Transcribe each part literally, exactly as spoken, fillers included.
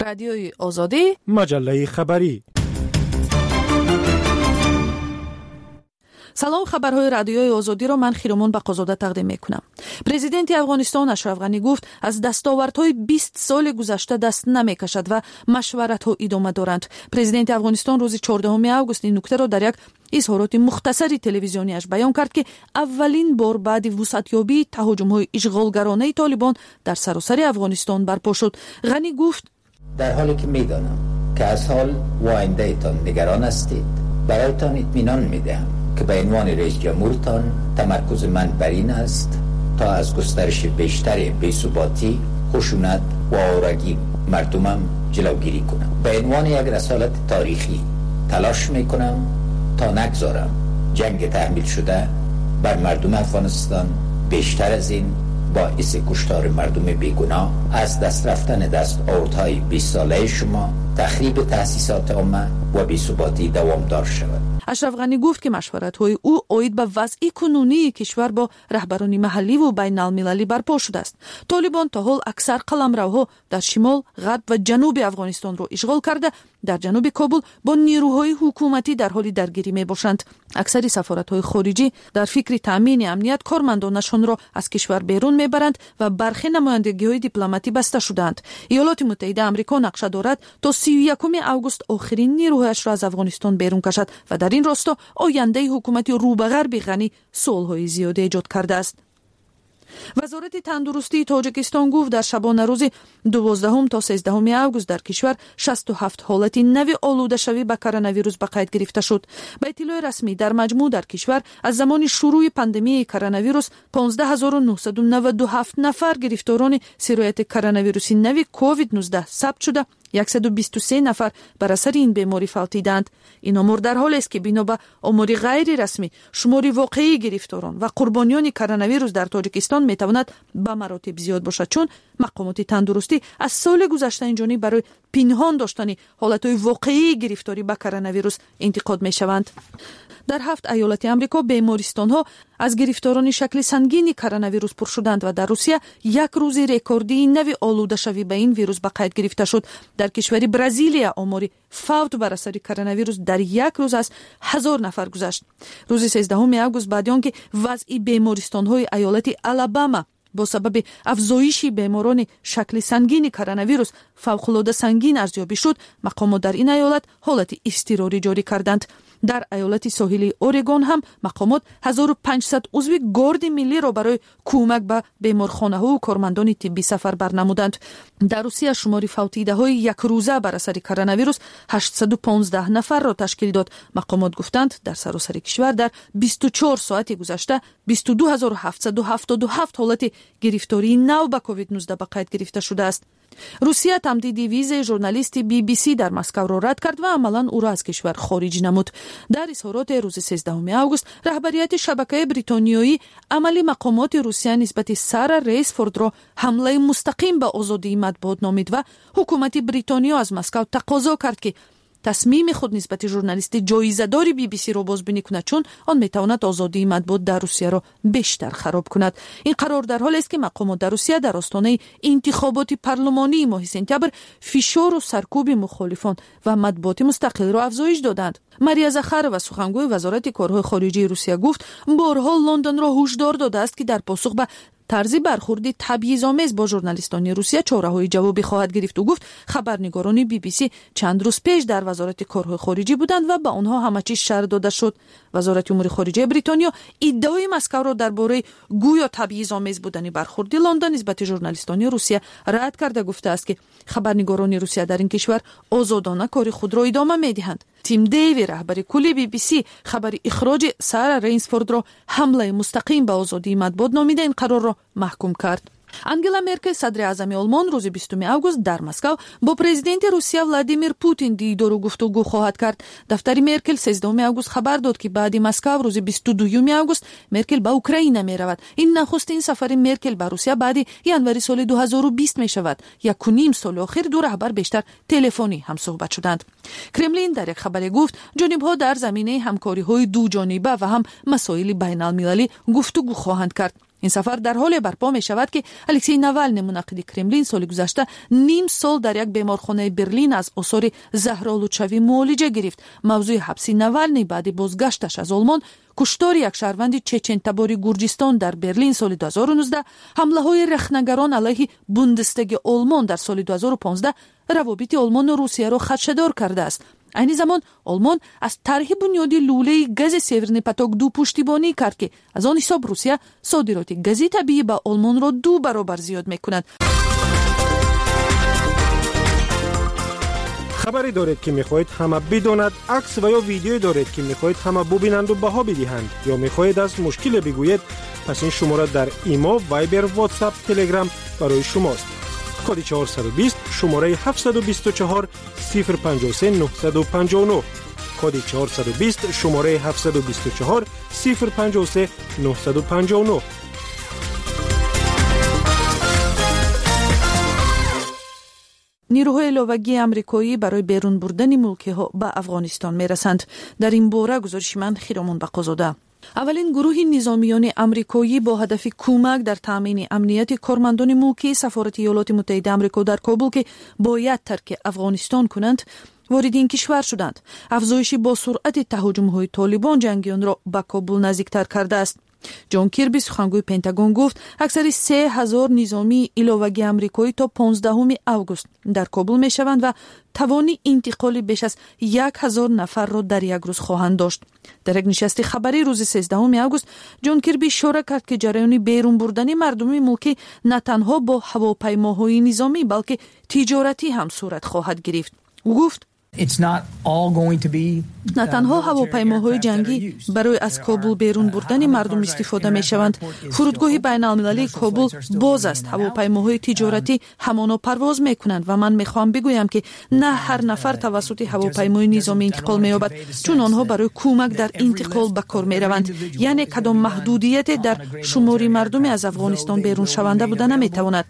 رادیوی آزادی، مجله خبری. سلام، خبرهای رادیوی آزادی را من خیرمون بقازاده تقدیم میکنم. پرزیدنت افغانستان اشرف غنی گفت از دستاوردهای بیست سال گذشته دست نمیکشد و مشورت‌ها ادامه دارند. پرزیدنت افغانستان روز چهاردهم آگوست این نکته را در یک اظهارات مختصری تلویزیونیش بیان کرد که اولین بار بعد وسعتیابی تهاجم‌های اشغالگرانه طالبان در سراسر افغانستان برپا شد. غنی گفت در حالی که میدانم که از حال و آینده‌تان نگران هستید، برایتان اطمینان میدهم که به عنوان رئیس جمهورتان تمرکز من بر این است تا از گسترش بیشتر بی‌ثباتی، خشونت و آوارگی مردمم جلوگیری کنم. به عنوان یک رسالت تاریخی تلاش میکنم تا نگذارم جنگ تحمیل شده بر مردم افغانستان بیشتر از این باعث کشتار مردم بیگناه، از دست رفتن دستاوردهای بیست ساله شما، تخریب تأسیسات عامه و بی‌ثباتی دوامدار شود. اشرف غنی گفت که مشورت‌های او عاید به وضع کنونی کشور با رهبران محلی و بین المللی برپا شده است. طالبان تا حال اکثر قلمروها در شمال، غرب و جنوب افغانستان را اشغال کرده در جنوب کابل با نیروهای حکومتی در حال درگیری میباشند. اکثر سفارت‌های خارجی در فکر تامین امنیت کارمندانشان را از کشور بیرون میبرند و برخی نمایندگی‌های دیپلماتی بسته شدند. ایالات متحده آمریکا نقشه دارد تا سی و یکم آگوست آخرین نیروهایش را از افغانستان بیرون کشد و در این راستا آینده حکومت رو به غرب غنی سوال‌های زیادی ایجاد کرده است. وزارت تندرستی تاجیکستان گفت در شبانه روز دوازدهم تا سیزدهم آگوست در کشور شصت و هفت حالت نوی آلوده شوی به کرونا ویروس به قید گرفته شد. به اطلاع رسمی در مجموع در کشور از زمان شروع پاندمی کرونا ویروس پانزده هزار و نهصد و نود و هفت نفر گرفتاران سرایت کرونا ویروس نوی کووید نوزده ثبت شده، صد و بیست و سه نفر بر اثر این بیماری فوتیدند. این امور در حالی است که بنا به آمار غیر رسمی شمار واقعی گرفتاران و قربانیان کرونا ویروس در تاجیکستان میتواند به مراتب زیاد باشد، چون مقامات تندرستی از سال گذشته اینجانی برای پنهان داشتن حالتهای واقعی گرفتاری به کرونا ویروس انتقاد میشوند. در هفت ایالت آمریکا بیمارستان‌ها از گرفتاران شکل سنگین کرونا ویروس پر شدند و در روسیه یک روز رکوردی نوی آلوده شوی به این ویروس به قید گرفته شد. در کشور برزیلیا آمار فوت بر اثر کرونا ویروس در یک روز از هزار نفر گذشت. روز سیزدهم آگوست بعد از آنکه وضع بیمارستان‌های ایالت آلاباما با سبب افزایش بیماران شکل سنگین کرونا ویروس فوق‌العاده سنگین ارزیابی شد، مقامات در این ایالت حالت اضطراری جاری کردند. در ایالت ساحلی اورگون هم مقامات هزار و پانصد عضو گارد ملی را برای کمک به بیمارخانه‌ها و کارمندان طبی سفر برنمودند. در روسیه شمار فوتیده‌های یک روزه بر اثر کرونا ویروس هشتصد و پانزده نفر را تشکیل داد. مقامات گفتند در سراسر کشور در بیست و چهار ساعت گذشته بیست و دو هزار و هفتصد و هفتاد و هفت حالت گرفتاری نو به کووید نوزده به قید گرفته شده است. روسیه تمدید ویز ژورنالیست بی بی سی در مسکو را رد کرد و عملاً او را از کشور خارج نمود. در اظهارات روز سیزدهم آگوست رهبریت شبکه بریتانیایی عملی مقامات روسیه نسبت سر رئیس فورد را حمله مستقیم به آزادی مطبوعات نامید و حکومت بریتانیا از مسکو تقاضا کرد که تصمیم خود نسبت ژورنالیست جایزه‌دار بی بی سی را بازبینی کند، چون آن میتواند آزادی مطبوعات در روسیه را بیشتر خراب کند. این قرار در حالی است که مقامات در روسیه در آستانه انتخابات پارلمانی ماه سپتامبر فشار و سرکوب مخالفان و مطبوعات مستقل را افزایش دادند. ماریا زخارova سخنگوی وزارت کارهای خارجه روسیه گفت بارها لندن را هشدار داده است که در پاسخ به طرز برخوردی تبعیض‌آمیز با ژورنالیستان روسیه چاره‌های جوابی خواهد گرفت و گفت خبرنگاران بی بی سی چند روز پیش در وزارت کارهای خارجه بودند و به آنها همه چیز شرح داده شد. وزارت امور خارجه بریتانیا ادعای مسکو را درباره گویا تبعیض‌آمیز بودن برخورد لندن نسبت ژورنالیستان روسیه رد کرده گفته است که خبرنگاران روسیه در این کشور آزادانه کار خود را ادامه می‌دهند. تیم دیوی رهبر کلی بی بی سی خبر اخراج سر رینسفورد را حمله مستقیم به آزادی مطبوعات نامیده این قرار را محکوم کرد. انگلا مرکل صدر اعظم آلمان روز بیستم آگوست در مسکو با پرزیدنت روسیه ولادیمیر پوتین دیدار و گفتگو خواهد کرد. دفتر مرکل سیزدهم آگوست خبر داد که بعد مسکو روز بیست و دوم آگوست مرکل به اوکراین می رود. این نخستین سفر مرکل به روسیه بعد ینوری سال دو هزار و بیست می شود. یک و نیم سال اخیر دو رهبر بیشتر تلفنی هم صحبت شدند. کرملین در یک خبر گفت جانب‌ها در زمینه همکاری‌های دو جانبه و هم مسائل بین‌المللی گفتگو خواهند کرد. این سفر در حال برپا می شود که الکسی ناوالنی منعقد کرملین سال گذشته نیم سال در یک بیمارخانه برلین از آثار زهرآلودشوی معالجه گرفت. موضوع حبس ناوالنی بعد بازگشتش از آلمان، کشتار یک شهروند چچن تباری گرجستان در برلین سال دو هزار و نوزده، حمله های رخنگران علیه بوندستاگ آلمان در سال دو هزار و پانزده روابط آلمان و روسیه را خدشه‌دار کرده است. این زمان آلمان از طرح بنیادی لوله گاز سیورنی پتاک دو پشتیبانی کرد که از آن حساب روسیه صادرات گاز طبیعی به آلمان را دو برابر زیاد می‌کند. خبری دارید که می‌خواهید همه بداند، عکس و یا ویدیویی دارید که می‌خواهید همه ببینند و بها بدهند، یا می‌خواهید از مشکل بگویید، پس این شماره در ایما، وایبر، واتساپ، تلگرام برای شماست. کد چهارصد و بیست شماره هفتصد و بیست و چهار صفر پنجاه و سه نهصد و پنجاه و نه. کد چهارصد و بیست شماره هفتصد و بیست و چهار صفر پنجاه و سه نهصد و پنجاه و نه. نیروهای علاوگی آمریکایی برای بیرون بردن ملک‌ها به افغانستان می‌رسند. در این باره گزارش من خیرمان بقازاده. اولین گروه نظامیان آمریکایی با هدف کمک در تامین امنیت کارمندان ملکی سفارت ایالات متحده آمریکا در کابل که باید ترک افغانستان کنند وارد این کشور شدند. افزایش با سرعت تهاجم‌های طالبان جنگیان را به کابل نزدیکتر کرده است. جان کیربی سخنگوی پنتاگون گفت اکثر سه هزار نظامی علاوگی آمریکایی تا پانزدهم آگوست در کابل می شوند و توانی انتقال بیش از یک هزار نفر را در یک روز خواهند داشت. در یک نشست خبری روز سیزدهم آگوست جان کیربی اشاره کرد که جریان بیرون بردن مردم ملکی نه تنها با هواپیماهای نظامی بلکه تجارتی هم صورت خواهد گرفت. او گفت نه تنها هواپیماهای جنگی برای از کابل بیرون بردن مردم استفاده می شوند. فرودگاه بین المللی کابل باز است. هواپیماهای تجارتی همانا پرواز می کنند و من می خواهم بگویم که نه هر نفر توسط هواپیمای نظامی انتقال می یابد، چون آنها برای کمک در انتقال به کار می روند. یعنی کدام محدودیت در شماری مردم از افغانستان بیرون شونده بودن نمی تواند.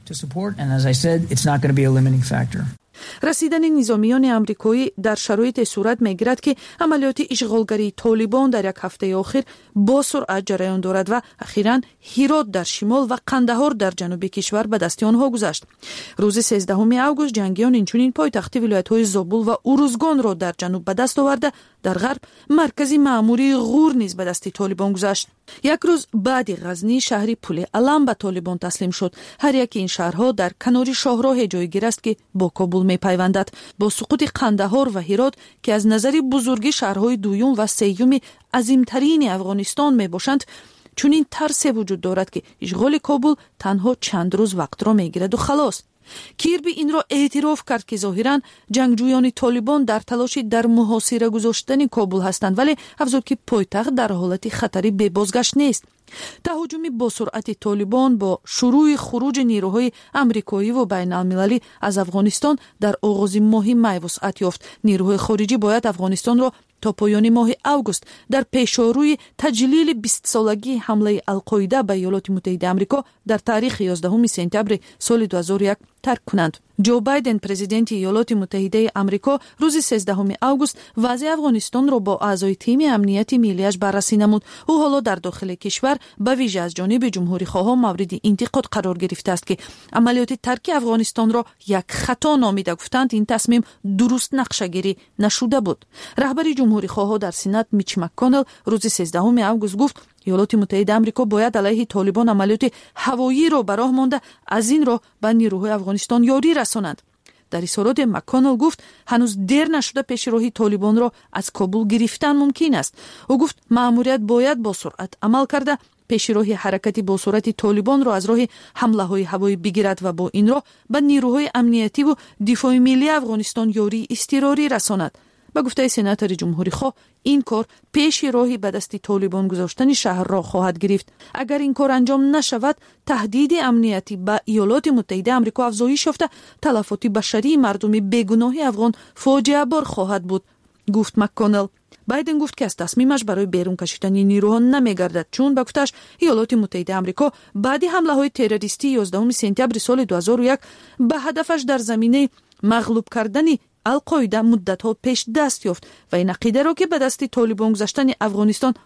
رسیدن نظامیان آمریکایی در شرایط صورت می‌گیرد که عملیات اشغالگری طالبان در یک هفته اخیر با سرعت جریان دارد و اخیراً هرات در شمال و قندهار در جنوب کشور به دست آنها گذشت. روز سیزدهم آگوست جنگیان اینچنین پایتخت ولایت‌های زابل و اروزگان را در جنوب به دست آورده در غرب مرکزی مأموری غور نیز به دست طالبان گذاشت. یک روز بعد غزنی شهری پل علم به طالبان تسلیم شد. هر یک این شهرها در کنار شاهراه جایگیر است که با کابل می‌پیوندد. با سقوط قندهار و هرات که از نظر بزرگی شهرهای دوم و سوم عظیمترین افغانستان میباشند، چون این ترس وجود دارد که اشغال کابل تنها چند روز وقت را میگیرد و خلاص. کیربی این را اعتراف کرد که ظاهراً جنگجویان طالبان در تلاش در محاصره گذاشتن کابل هستند، ولی افزود که پایتخت در حالت خطری به بازگشت نیست. تهاجم با سرعت طالبان با شروع خروج نیروهای آمریکایی و بین المللی از افغانستان در آغاز ماه می وسعت یافت. نیروهای خارجی باید افغانستان را تا پایان ماه آگوست در پیشاروی تجلیل بیست سالگی حمله القاعده به ایالات متحده آمریکا در تاریخ یازدهم سپتامبر سال دو هزار و یک ترک کنند. جو بایدن پرزیدنت ایالات متحده آمریکا روز سیزدهم آگوست وضع افغانستان را با اعضای تیم امنیتی ملیش بررسی نمود. او حالا در داخل کشور به ویژه از جانب جمهوری خواهان مورد انتقاد قرار گرفته است که عملیات ترک افغانستان را یک خطا نامیده، گفتند این تصمیم درست نقشه‌گیری نشده بود. رهبر جمهوری خواهان در سنات میچ مک‌کانل روز سیزدهم آگوست گفت ایالات متحده آمریکا باید علیه طالبان عملیات هوایی را به راه مانده از این راه به نیروهای افغانستان یاری رسانند. در اظهارات مک‌کانل گفت هنوز دیر نشده پیش راهی طالبان را از کابل گرفتن ممکن است. او گفت مأموریت باید با سرعت عمل کرده پیش راهی حرکت با سرعت طالبان را از راه حمله های هوایی بگیرد و با این راه به نیروهای امنیتی و دفاع ملی افغانستان یاری اضطراری رساند. به گفته سناتور جمهوری خواه این کار پیش راهی به دست طالبان گذاشتن شهر را خواهد گرفت. اگر این کار انجام نشود تهدید امنیتی به ایالات متحده آمریکا افزایش یافته تلفات بشری مردم بیگناه افغان فاجعه بار خواهد بود، گفت مک‌کانل. بایدن گفت که از تصمیمش برای بیرون کشیدن نیروها نمیگردد، چون به گفتش ایالات متحده آمریکا بعد حمله های تروریستی یازدهم سپتامبر سال دو هزار و یک به هدفش در زمینه مغلوب کردن القاعده مدت ها پیش دست یافت و این عقیده را که به دست طالبان گذاشتن افغانستان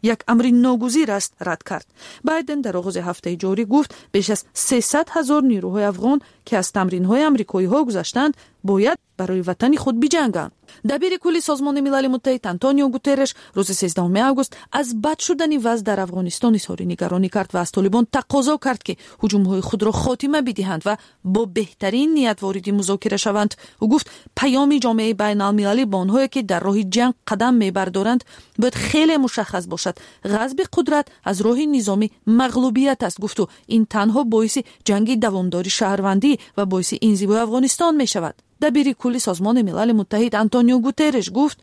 یک امر ناگزیر است رد کرد. بایدن در آغاز هفته جاری گفت بیش از سیصد هزار نیروهای افغان که از تمرین‌های آمریکایی‌ها گذشتند باید برای وطن خود بجنگند. دبیر کلی سازمان ملل متحد آنتونیو گوترش روز سیزدهم آگوست از بد شدن وضع در افغانستان اظهار نگرانی کرد و از طالبان تقاضا کرد که هجوم‌های خود را خاتمه بدهند و با بهترین نیت وارد مذاکره شوند. او گفت پیام جامعه بین‌المللی به آنهایی که در راه جنگ قدم می‌بردارند باید خیلی مشخص باشد. غصب قدرت از راه نظامی مغلوبیت است. گفت و این تنها باعث جنگ دوامداری شهروندی و باعث انزوای افغانستان می‌شود. دبیر کلی سازمان ملل متحد آنتونیو گوترش گفت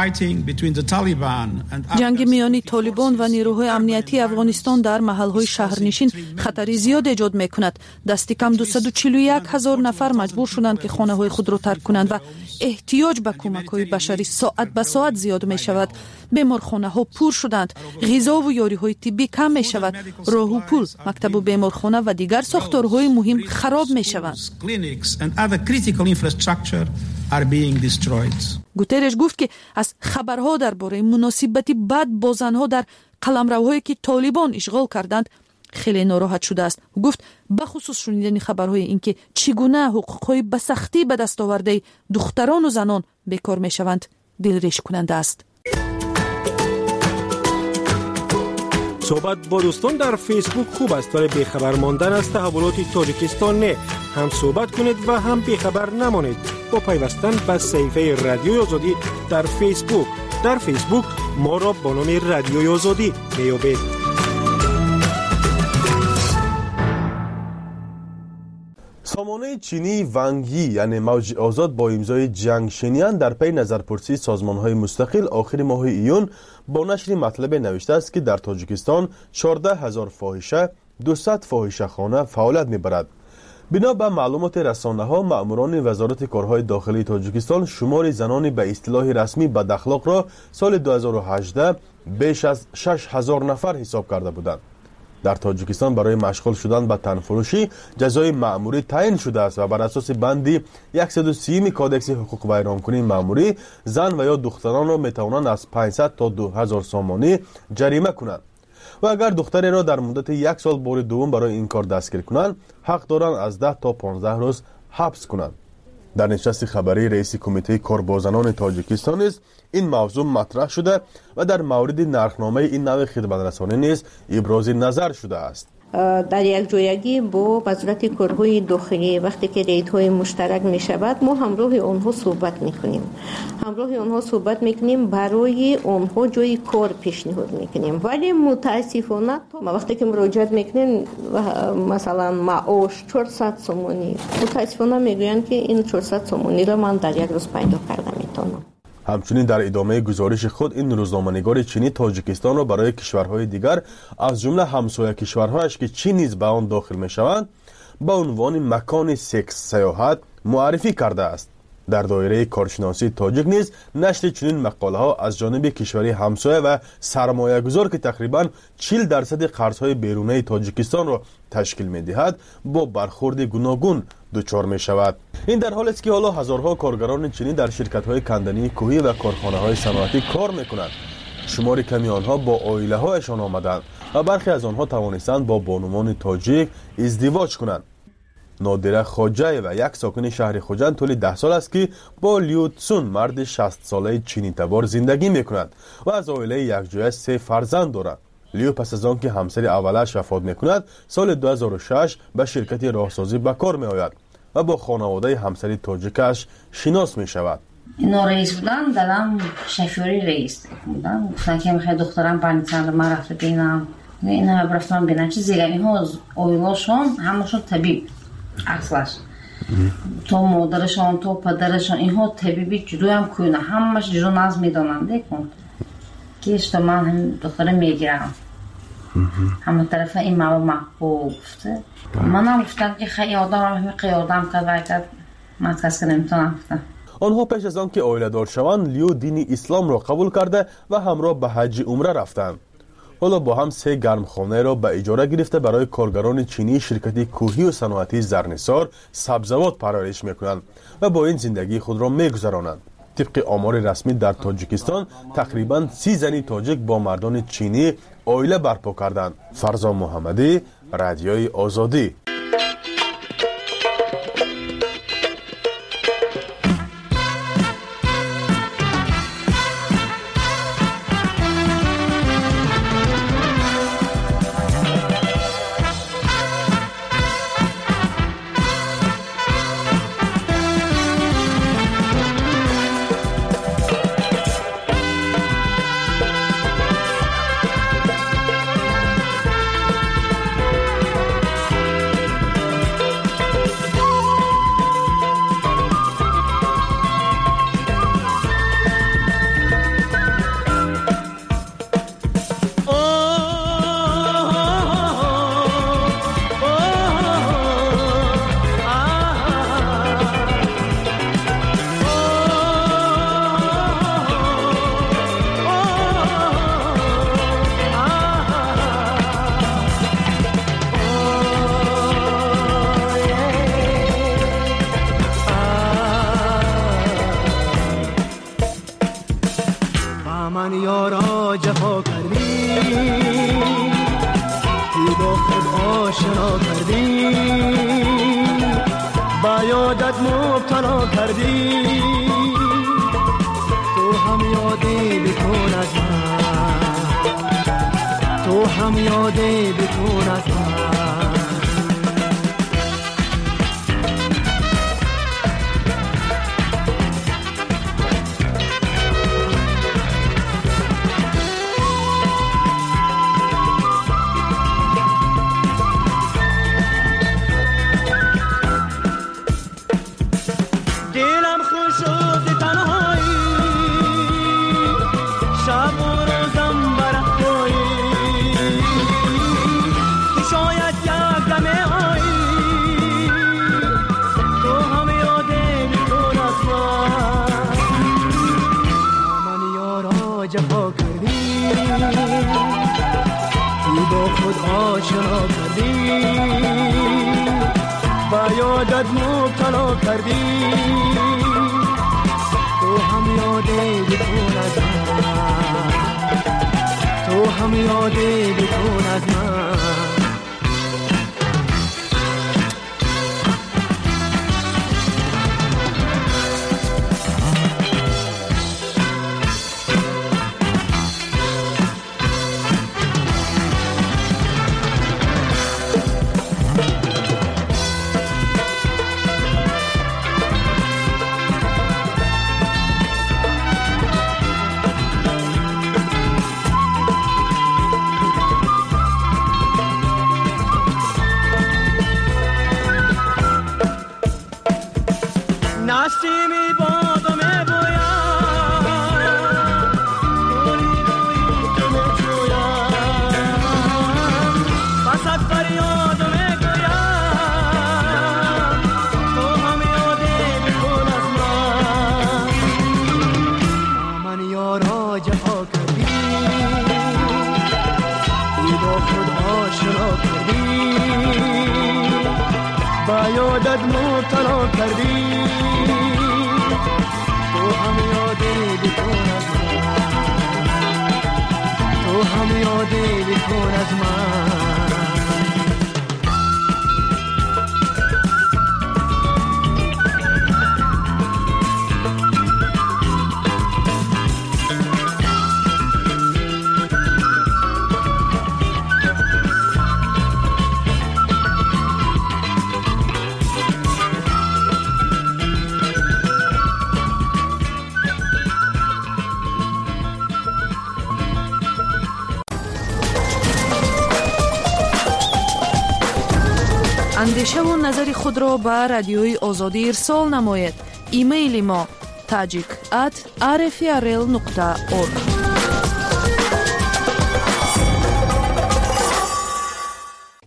جنگ میان طالبان و نیروهای امنیتی افغانستان در محل‌های شهرنشین خطر زیاد ایجاد می‌کند. دست کم دویست و چهل و یک هزار نفر مجبور شدند که خانه‌های خود را ترک کنند و احتیاج به کمک‌های بشری ساعت به ساعت زیاد می‌شود. بیمارخانه‌ها پر شدند، غذا و یاری‌های طبی کم می‌شود، راه و پل، مکتب و بیمارخانه و دیگر ساختارهای مهم خراب می‌شوند. گوترش گفت که از خبرها درباره مناسبت بد با زنها در قلمروهایی که طالبان اشغال کردند خیلی ناراحت شده است. گفت بخصوص شنیدن خبرهای اینکه چگونه حقوقهای به سختی به دست آورده دختران و زنان بیکار میشوند دلریش کننده است. صحبت با دوستان در فیسبوک خوب است ولی بیخبر ماندن از تحولات تاجیکستان نه. هم صحبت کنید و هم بیخبر نمانید با پیوستن به صفحه رادیوی آزادی در فیسبوک. در فیسبوک ما را با نام رادیوی آزادی میابید. سامانه چینی ونگی یعنی موج آزاد با امضای جنگ شینیان در پی نظرپرسی سازمان‌های مستقل آخر ماه ایون با نشر مطلب نوشته است که در تاجیکستان چهارده هزار فاحشه، دویست فاحشه خانه فعالیت می‌برد. بنا به معلومات رسانه‌ها مأموران وزارت کارهای داخلی تاجیکستان شمار زنان به اصطلاح رسمی بداخلاق را سال دو هزار و هجده بیش از شش هزار نفر حساب کرده بودند. در تاجیکستان برای مشغول شدن به تنفروشی جزای مأموری تعیین شده است و بر اساس بند صد و سی کادکس حقوق ویرانکنی مأموری زن و یا دختران را میتوانند از پانصد تا دو هزار سامانی جریمه کنند و اگر دختری را در مدت یک سال بار دوم برای این کار دستگیر کنند حق دارند از ده تا پانزده روز حبس کنند. در نشست خبری رئیس کمیته کار با زنان تاجیکستان نیز این موضوع مطرح شده و در مورد نرخنامه این نوع خدمت‌رسانی نیز ابراز نظر شده است. در یک جایگی با وزارت کارهای داخلی وقتی که ریدهای مشترک می شود ما همراه آنها صحبت می کنیم همراه آنها صحبت می کنیم برای آنها جای کار پیشنهاد می کنیم ولی متاسفانه ما وقتی که مراجعت می کنیم مثلا معاش چهارصد سومانی متاسفانه می گویند که این چهارصد سومانی را من در یک روز پیدا کردم میتونم. همچنین در ادامه گزارش خود این روزنامه‌نگار چینی تاجیکستان را برای کشورهای دیگر از جمله همسایه کشورهایش که چین نیز به آن داخل می‌شوند به عنوان مکان سکس سیاحت معرفی کرده است. در دایره کارشناسی تاجیک نیز نشر چنین مقاله‌ها از جانب کشوری همسایه و سرمایه‌گذار که تقریباً چهل درصد قرض‌های بیرونی تاجیکستان را تشکیل می‌دهد با برخورد گوناگون دچار می‌شود. این در حالی است که حالا هزارها کارگران چینی در شرکت‌های کندنی کوهی و کارخانه‌های صنعتی کار می‌کنند. شمار کمی آنها با عائله‌هایشان آمدند و برخی از آنها توانستند با بانوان تاجیک ازدواج کنند. نادره خواجه و یک ساکن شهر خوجند طول ده سال است که با لیو تسون مرد شصت ساله چینی تبار زندگی می‌کند و از عائله یکجای سه فرزند دارد. لیو پس از آن که همسر اولش وفات می‌کند سال دو هزار و شش به شرکت راهسازی به کار می‌آید و با خانواده همسر تاجیکش شناس می‌شود. اینا رئیس بودن دادم شفیاری رئیس بودن گفتن که میخوای دخترم پانیتن رو من رفته بینم این همه برفتم بینم چه زیگمی ها اویلاشون همشون طبیب اصلاش تو مادرشان تو پدرشان اینها طبیبی جدوی هم کنه همش جدو ناز میدانم دیکن که اشتا من هم دختره میگیرم همه طرف این مواد محبوب گفته من هم گفتم که خیلی آدم هم همه قیادم کرد و کرد من کس که نمیتونم گفتم. آنها پیش از آن که عائله دار شوند لیو دین اسلام را قبول کرده و همراه به حج عمره رفتند. حالا با هم سه گرمخانه را به اجاره گرفته برای کارگران چینی شرکت کوهی و صنعتی زرنسار سبزوات پرورش میکنند و با این زندگی خود را میگذرانند. طبق آمار رسمی در تاجیکستان تقریباً سی زنی تاجیک با مردان چینی عائله برپا کردند. فرزان محمدی، رادیوی آزادی. اندیشه و نظر خود را به رادیوی آزادی ارسال نماید. ایمیل ما tajik at r f r l nokta org.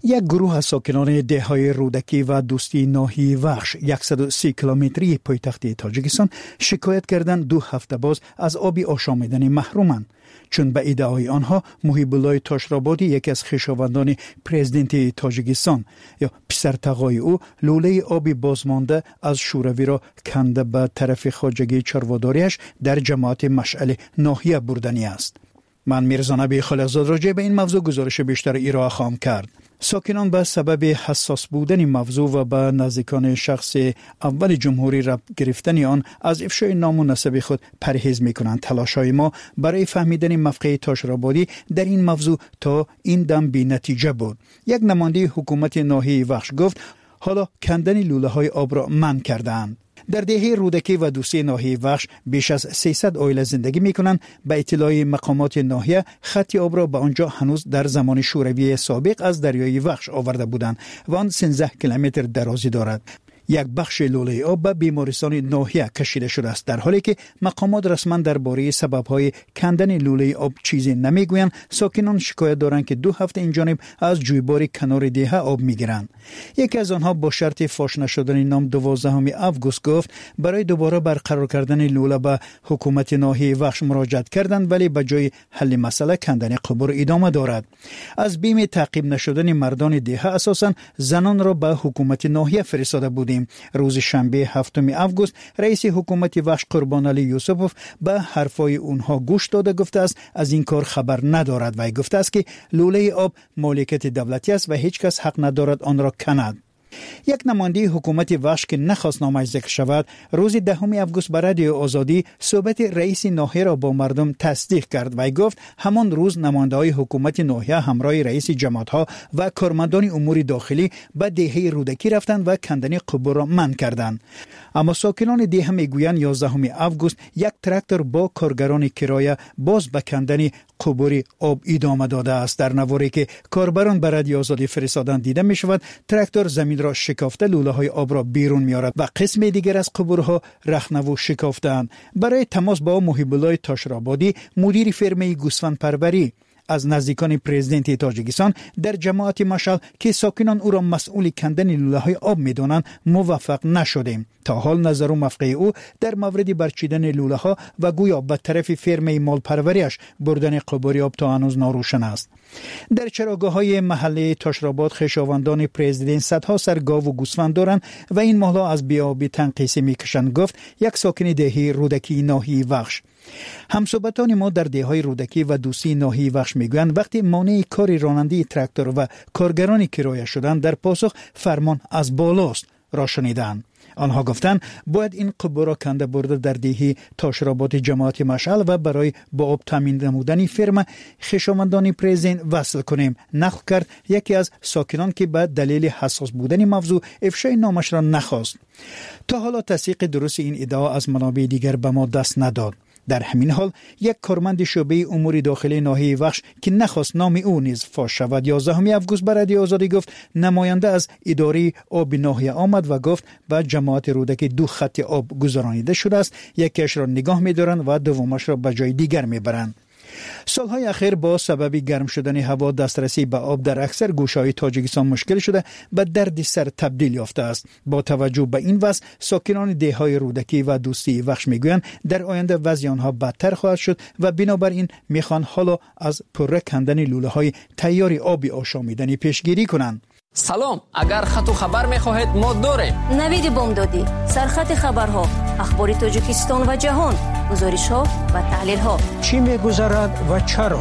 یک گروه از ساکنان دههای رودکی و دوستی ناحیه وخش صد و سی کیلومتری پایتخت تاجیکستان شکایت کردند دو هفته باز از آبی آشامیدنی محرومند، چون به ادعای آنها محیب الله تاشرابادی یکی از خویشاوندان پرزیدنت تاجیکستان یا پسر تقای او لوله آبی بازمانده از شوروی را کنده به طرف خواجگی چرواداریش در جماعت مشعل ناحیه بردنی است. من میرزا نبی خالقزاد راجع به این موضوع گزارش بیشتر ارائه خواهم کرد. ساکنان به سبب حساس بودن موضوع و به نزدیکان شخص اول جمهوری رب گرفتن آن از افشای نام و نسب خود پرهیز میکنند. تلاش‌های ما برای فهمیدن موقع تاشرابادی در این موضوع تا این دم بی نتیجه بود. یک نماینده حکومت ناحیه وخش گفت حالا کندن لوله های آب را منع کردند. در دهه رودکی و دوستی ناحیه وخش بیش از سیصد عائله زندگی میکنند. به اطلاع مقامات ناحیه خط آب را به آنجا هنوز در زمان شوروی سابق از دریای وخش آورده بودند و آن سیزده کیلومتر درازی دارد. یک بخش لوله آب به بیمارستان ناحیه کشیده شده است، در حالی که مقامات رسما درباره سبب‌های کندن لوله آب چیزی نمیگویند. ساکنان شکایت دارند که دو هفته این جانب از جویبار کنار دیه آب میگیرند. یکی از آنها با شرط فاش نشدن نام دوازدهم آگوست گفت برای دوباره برقرار کردن لوله به حکومت ناحیه وخش مراجعت کردند، ولی به جای حل مسئله کندن قبور ادامه دارد. از بیم تعقیب نشدن مردان دیه اساسا زنان را به حکومت ناحیه فرستاده بودند. روز شنبه هفتم آگوست رئیس حکومت وخش قربان علی یوسفوف به حرفای اونها گوش داده گفته است از این کار خبر ندارد و گفته است که لوله آب مالکیت دولتی است و هیچ کس حق ندارد آن را کند. یک نماینده حکومت وخش که نخواست نامش ذکر شود روز دهم آگوست بر رادیو آزادی صحبت رئیس ناحیه را با مردم تصدیق کرد و گفت همان روز نماینده‌های حکومت ناحیه همراه رئیس جماعت‌ها و کارمندان امور داخلی به دهه رودکی رفتند و کندن قبور را منع کردند. اما ساکنان دیه میگویند یازدهم آگوست یک تراکتور با کارگران کرایه باز به کندن قبور آب ادامه داده است. در نواری که کاربران بر رادیو آزادی فرستادن دیده می شود تراکتور زمین را شکافته لوله های آب را بیرون می آورد و قسم دیگر از قبورها رخنه شکافتند. برای تماس با محیب الله تاشرابادی مدیر فرمه گوسفند پروری از نزدیکان پرزیدنت تاجیکستان در جماعت مشعل که ساکنان او را مسئول کندن لوله های آب می دانند موفق نشدیم. تا حال نظر و موقع او در مورد برچیدن لوله ها و گویا به طرف فرمه مال پروریش بردن قبور آب تا هنوز ناروشن است. در چراگاه های محله تاشراباد خویشاوندان پرزیدنت صدها سر گاو و گوسفند دارند و این ماهلا از بیابی تنقیسی میکشند، گفت یک ساکن دهه رودکی ناحیه وخش. همصحبتان ما در دههای رودکی و دوستی ناحیه وخش میگویند وقتی مانع کار رانندگی تراکتور و کارگران کرایه شدن در پاسخ فرمان از بالاست را شنیدند. آنها گفتند باید این قبور را کنده برده در دهه تاشراباد جماعت مشعل و برای با آب تامین نمودن فرم خویشاوندان پرزیدنت وصل کنیم. نقل کرد یکی از ساکنان که به دلیل حساس بودن موضوع افشای نامش را نخواست. تا حالا تصدیق درست این ادعا از منابع دیگر به ما دست نداد. در همین حال یک کارمند شعبه امور داخلی ناحیه وخش که نخواست نام او نیز فاش شود یازدهم آگوست بر رادیو آزادی گفت نماینده از اداره آب ناحیه آمد و گفت به جماعت رودکی دو خط آب گذرانیده شده است، یکیش را نگاه می‌دارند و دومش را به جای دیگر می‌برند. سالهای اخیر با سبب گرم شدن هوا دسترسی به آب در اکثر گوشه‌های تاجیکستان مشکل شده به درد سر تبدیل یافته است. با توجه به این وضع ساکنان دههای رودکی و دوستی وخش میگویند در آینده وضع آنها بدتر خواهد شد و بنابراین میخوان حالا از پره کندن لوله های تیار آبی آشامیدنی پیشگیری کنند. سلام، اگر خط و خبر میخواهید ما داریم. نوید بامدادی، سرخط خبرها، اخبار تاجیکستان و جهان، گزارش ها و تحلیل ها. چی میگذرد و چرا؟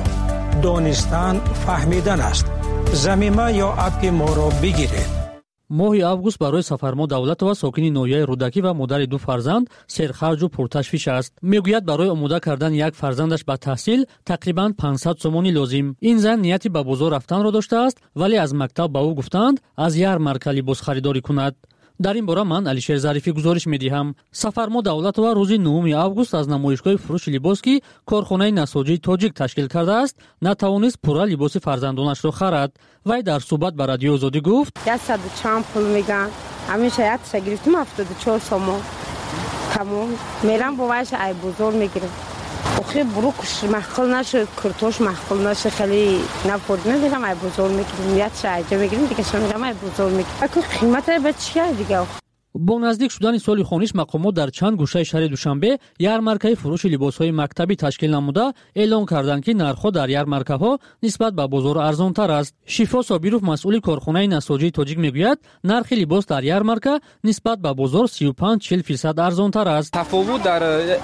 دانستن فهمیدن است. ضمیمه یا اپ ما را بگیرید. ماه آگوست برای سفرما دولت و ساکنی ناحیه رودکی و مادر دو فرزند سرخرج و پرتشویش است. میگوید برای آماده کردن یک فرزندش به تحصیل تقریباً پانصد سومانی لازم. این زن نیتی به بازار رفتن را داشته است، ولی از مکتب به او گفتند از یارمارک لباس خریداری کند. در این باره من علیشیر ظریفی گزارش می‌دهم. سفرما دولت و روز نهم آگوست از نمایشگاه فروش لباس که کارخانه نساجی تاجیک تشکیل کرده است نتوانست پورا لباس فرزندانش را خرید. وی در صحبت با رادیو آزادی گفت صد و چند پول میگن، همیشه یادش گرفتم هفتاد و چهار سوم تمام میرم با وایش ای بزرگ میگیرم. آخه بروکش مخل نشه، کرتوش مخل نشه، خیلی نپرد نمیگم ای بزرگ میکنیم یاد شایجه میگیریم دیگه شما میگم ای بزرگ میکنیم اکو قیمت به چیه دیگه. با نزدیک شدن سال خونیش مقامات در چند گوشه شهر دوشنبه یارمارکه فروش لباس‌های مکتبی تشکیل نموده اعلام کردند که نرخ‌ها در یارمارکه‌ها نسبت به بازار ارزان‌تر است. شفا صابرов مسئول کارخانه نساجی تاجیک میگوید نرخ لباس در یارمارکه نسبت به بازار سی و پنج چهل درصد ارزان‌تر است. تفاوت در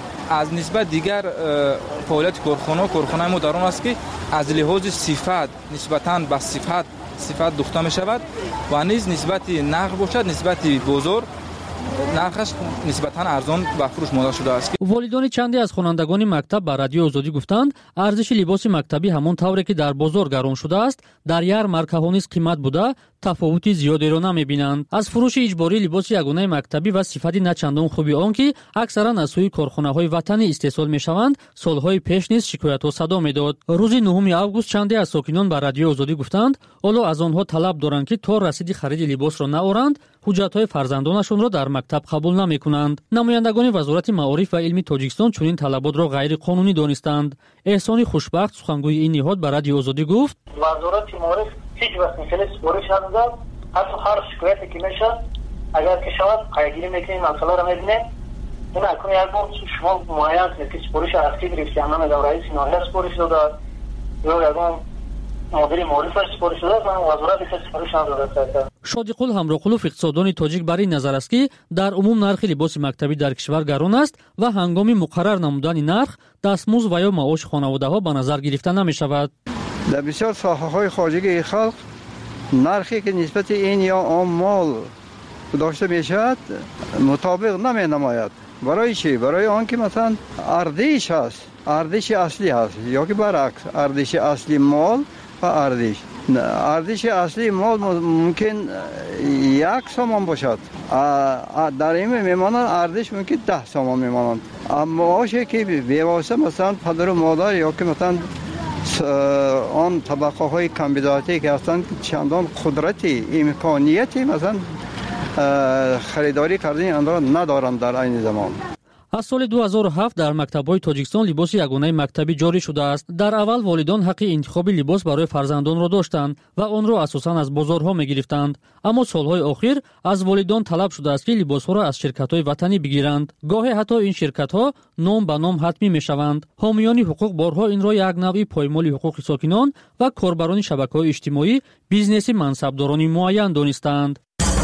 از نسبت دیگر فعالیت کارخانه کارخانه ما در آن است که از لحاظ صفت نسبتاً به صفت صفت دخته می شود و نیز نسبت نرخ باشد نسبت بازار نرخش نسبتاً ارزان به فروش ماده شده است. والدان چندی از خوانندگان مکتب به رادیو آزادی گفتند ارزش لباس مکتبی همون طوری که در بازار گران شده است در یارمارکه‌ها نیز قیمت بوده تفاوتی زیادی را نمی‌بینند. از فروش اجباری لباس یگانه مکتبی و صفت نچندان خوبی آن که اکثرا از سوی کارخانه‌های وطنی استحصال می‌شوند سال‌های پیش نیز شکایت‌ها صدا می‌داد. روز نهم آگوست چندی از ساکنان به رادیو آزادی گفتند حالا از آنها طلب دارند که تا رسید خرید لباس را نآورند حجت‌های فرزندانشان را در مکتب قبول نمی‌کنند. نمایندگان وزارت معارف و علم تاجیکستان چنین طلبات را غیر قانونی دانستند. احسان خوشبخت سخنگوی این نهاد به رادیو آزادی گفت وزارت معارف هیچ وقت مثل سپارش نداده، حتی هر شکایتی که میشه اگر که شود قیدگیری میکنیم مسئله را میبینیم. این اکنون یک بار شما معین کنید که سپارش اصلی گرفتی همه در رئیس ناحیه سپارش داده یا یک بار مدیر معارفش سپارش داده وزارت که سپارش نداده. شادیقول همراقلوف اقتصاددان تاجیک بر این نظر است که در عموم نرخ لباس مکتبی در کشور گران است و هنگام مقرر نمودن نرخ دستمزد و یا معاش خانواده‌ها به نظر گرفته نمی‌شود. در بسیار ساحه‌های خارجی خلق نرخی که نسبت این یا آن مال داشته میشد مطابق نمی نماید. برای چی؟ برای آن که مثلا ارزش هست، ارزش اصلی هست یا که برعکس ارزش اصلی مال و ارزش ارزش اصلی مال ممکن یک سامان باشد در این میمانند ارزش ممکن ده سامان میمانند اما معاشی که بیواسطه مثلا پدر و مادر یا که مثلا آن طبقه های کم بداهتی که هستند چندان قدرتی امکانیتی مثلا خریداری کردن آن را ندارند در این زمان. از سال دو هزار و هفت در مکتب‌های تاجیکستان لباس یگانه مکتبی جاری شده است. در اول والدان حق انتخاب لباس برای فرزندان را داشتند و آن را اساساً از بازارها می‌گرفتند. اما سالهای اخیر از والدان طلب شده است که لباس‌ها را از شرکت‌های وطنی بگیرند. گاهی حتی این شرکت‌ها نام به نام حتمی می‌شوند. حامیان حقوق بارها این را یک نوعی پایمال حقوق ساکنان و کاربران شبکه‌های اجتماعی بیزنس منصبداران معین دانستند.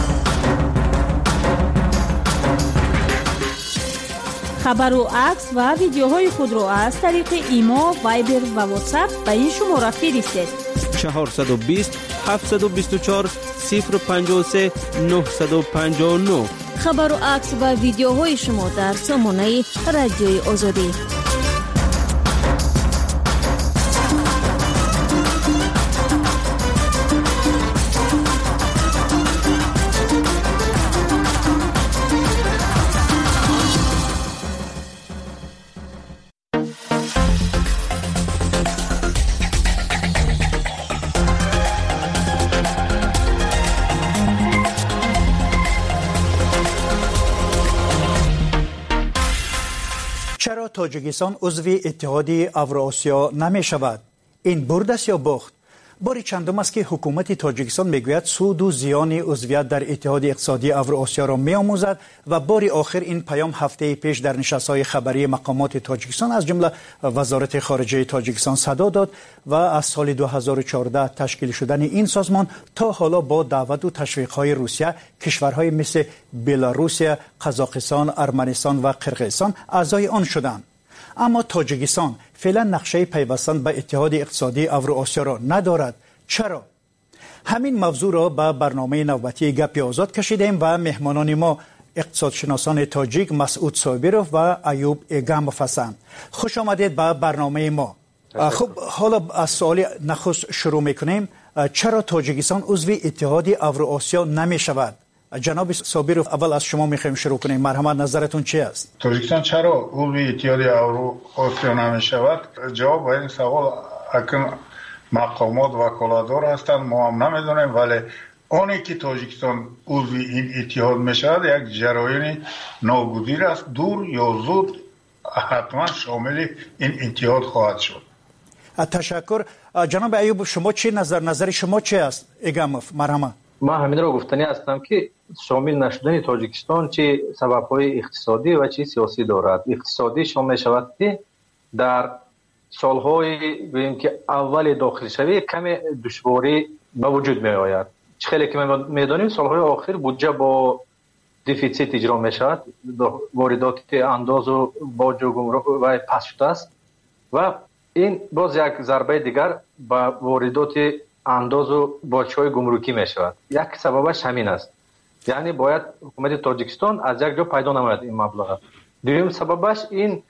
خبر و عکس و ویدیوهای خود را از طریق ایما، وایبر و واتساپ به این شماره فرستید. چهارصد و بیست هفتصد و بیست و چهار صفر پنجاه و سه نهصد و پنجاه و نه. خبر و عکس و ویدیوهای شما در سامانه رادیوی آزادی. چرا تاجیکستان عضو اتحاد اوراسیا نمی شود؟ این برد است یا باخت؟ باری چندم است که حکومت تاجیکستان میگوید سود و زیان عضویت در اتحاد اقتصادی اوراسیا را میآموزد و باری آخر این پیام هفته پیش در نشست‌های خبری مقامات تاجیکستان از جمله وزارت خارجه تاجیکستان صدا داد و از سال دو هزار و چهارده تشکیل شدن این سازمان تا حالا با دعوت و تشویق‌های روسیه کشورهای مثل بلاروسیه، قزاقستان، ارمنستان و قرقیزستان اعضای آن شدند. اما تاجیکستان فعلا نقشه پیوستن به اتحاد اقتصادی اوراسیا را ندارد. چرا؟ همین موضوع را به برنامه نوبتی گپ آزاد کشیدیم و مهمانان ما اقتصادشناسان تاجیک مسعود صابرov و ایوب ایگامov هستند. خوش آمدید به برنامه ما. خب حالا از سوال نخست شروع میکنیم. چرا تاجیکستان عضو اتحاد اوراسیا نمی شود؟ جناب صابرov اول از شما میخوایم شروع کنیم. مرحمت نظرتون چی است؟ تاجیکستان چرا عضو اتحاد اوراسیا نمی شود؟ جواب به این سوال اکن مقامات وکالتدار هستند، ما هم نمیدونیم، ولی آنی که تاجیکستان عضو این اتحاد می شود یک جریان ناگزیر است. دور یا زود حتما شامل این اتحاد خواهد شد. تشکر. جناب ایوب شما چی نظر نظر شما چی است ایگاموف؟ مرحبا. ما همین را گفتنی هستم که شامل نشدن تاجیکستان چه سبب‌های اقتصادی و چه سیاسی دارد. اقتصادی شامل شود که در سالهای ببینیم که اول داخل شوی کمی دشواری به وجود می آید. خیلی که ما میدانیم سالهای آخر بودجه با دیفیسیت اجرا می شود، واردات انداز و باج و گمرک و پس شده است و این باز یک ضربه دیگر به واردات انداز و باج‌های گمرکی می شود. یک سببش همین است، یعنی باید حکومت تاجیکستان از یک جا پیدا نماید این مبلغ. دوم سببش این